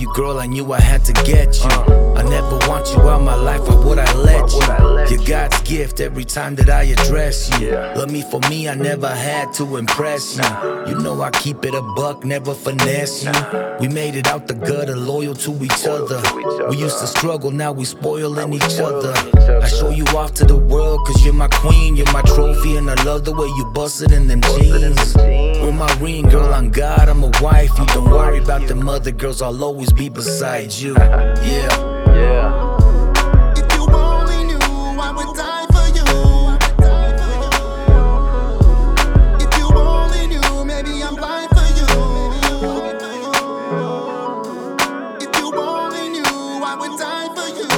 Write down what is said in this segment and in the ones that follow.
girl, I knew I had to get you. I never want you out my life, why would I let you? You're God's gift every time that I address you. Love me for me, I never had to impress you. You know I keep it a buck, never finesse you. We made it out the gutter, loyal to each other. We used to struggle, now we spoiling each other. I show you off to the world, cause you're my queen, you're my trophy. And I love the way you bustin' in them jeans. With my ring, girl, I'm God, I'm a wife. You don't worry about them other girls, I'll always be beside you. Yeah. If you only knew I would die for you. If you only knew, maybe I'm blind for you. If you only knew I would die for you.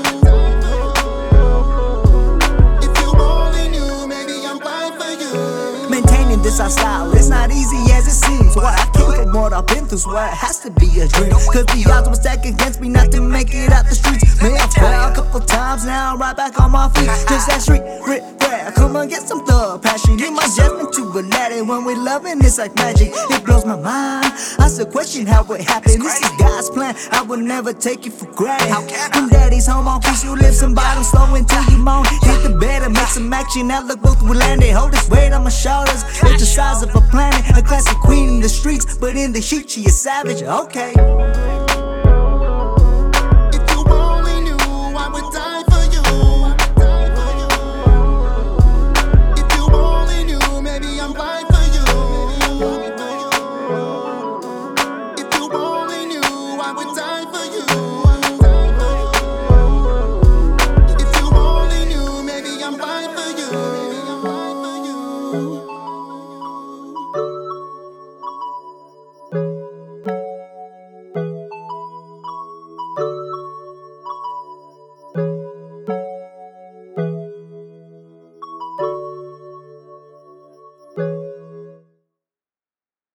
If you only knew, maybe I'm blind for you. Maintaining this our style, it's not easy as it seems. What I came from, what I've been through, swear it has to be a dream. Cause the odds were stacked against me not to make it out the streets. May I fell a couple times, now I'm right back on my feet. Just that street rip rap, come on get some thug passion. In my judgment to a laddie, when we loving it's like magic. It blows my mind, I still question how it happened. This is God's plan, I would never take it for granted. When daddy's home on peace, you live some bottom slow until you moan. Hit the bed and make some action, now look both we landed. Hold this weight on my shoulders, it's the size of a planet. A classic queen in the streets, but in the heat she is savage, okay. If you only knew I would die for you. If you only knew, maybe I'm blind for you. If you only knew I would die for you. If you only knew, maybe I'm blind for you.